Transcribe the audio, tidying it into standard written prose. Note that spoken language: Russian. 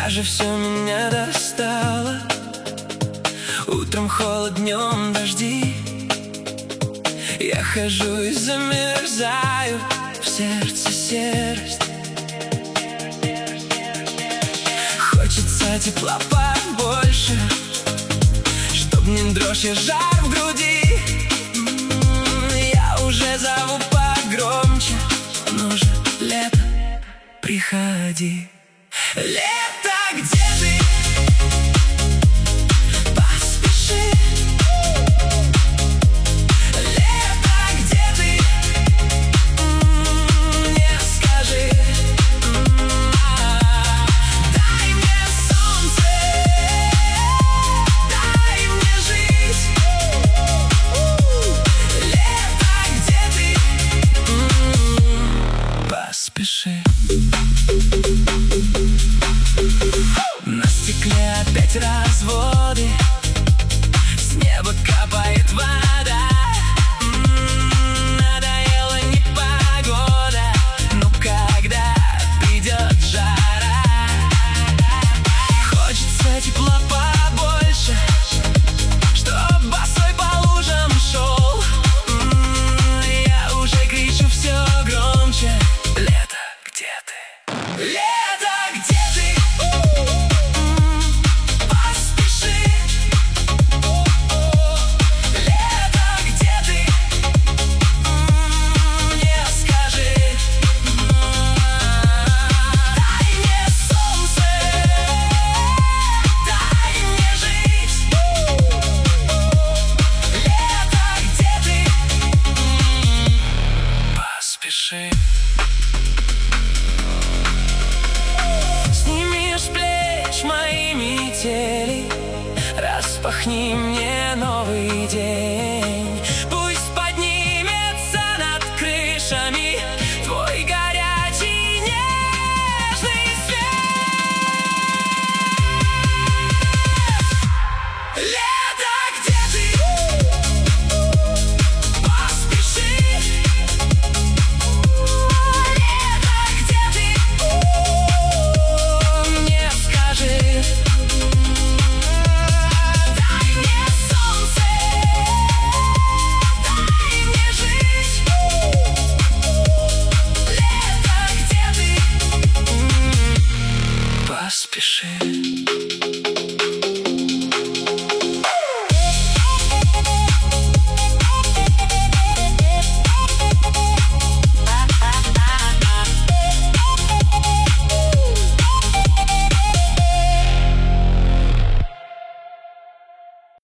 же все меня достало. Утром холод, днем дожди. Я хожу и замерзаю, в сердце серость. Хочется тепла побольше, чтоб не дрожь и жар в груди. Я уже зову погромче, ну же, лето, приходи. Лето, где ты? Поспеши. Лето, где ты? Мне скажи. Дай мне солнце, дай мне жить. Лето, где ты? Поспеши. На стекле опять разводы, с неба капает вода. Надоела непогода, ну когда придет жара? Хочется тепла побольше, чтоб босой по лужам шел. Я уже кричу все громче. Лето, где ты? Лето, где ты? Сними с плеч мои метели, распахни мне новый день. Пусть поднимется над крышами твой горячий нежный свет. Лето, где ты? Поспеши. Поспеши.